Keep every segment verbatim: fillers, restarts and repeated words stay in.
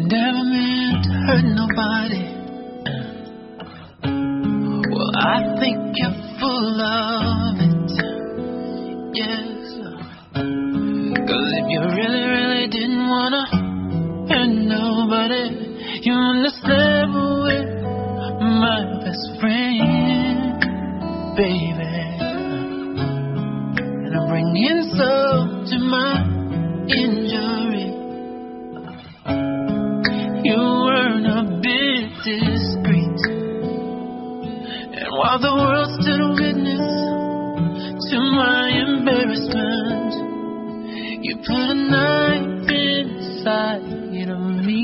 never meant to hurt nobody. Well, I think you're full of it, yes. Cause if you really, really didn't wanna hurt nobody, you wouldn't have slept with my best friend, baby. And I'm bringing insult to my injury. You weren't a bit discreet, and while the world stood witness to my embarrassment, you put a knife inside of me.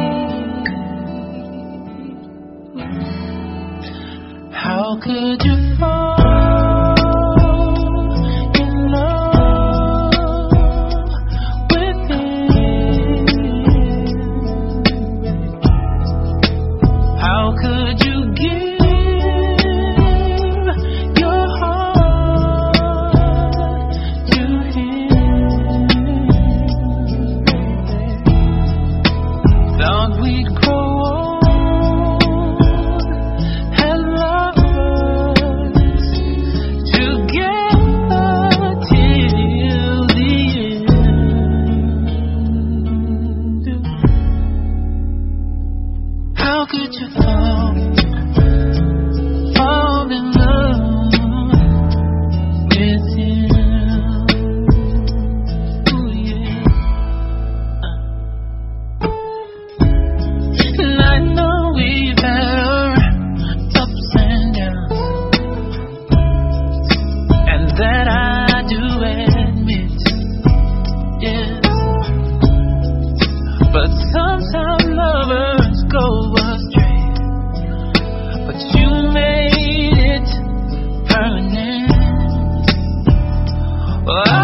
How could you fall in love with him? How could you give your heart to him? Thought we'd grow old as lovers together till the end. How could you fall, fall in love with him? Ooh, yeah. And I know we've had our ups and downs, and that I do admit, yes. But sometimes lovers go astray, but you made it permanent. Well, I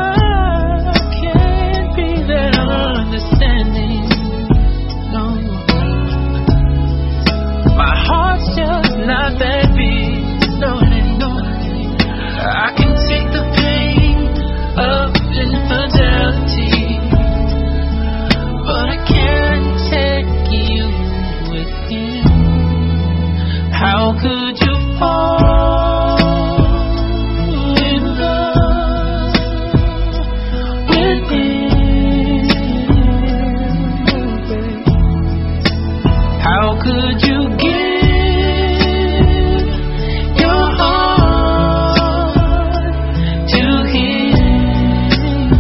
can't be that understanding, no. My heart's just not that big, no, it ain't, no. I can take the pain of infidelity, but I can't take you with him. How could you fall in love with him? How could you give your heart to him?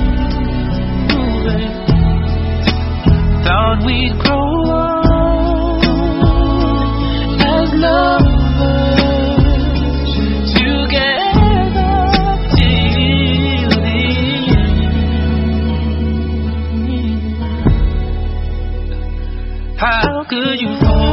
Thought we'd grow old as lovers together till the end. How could you fall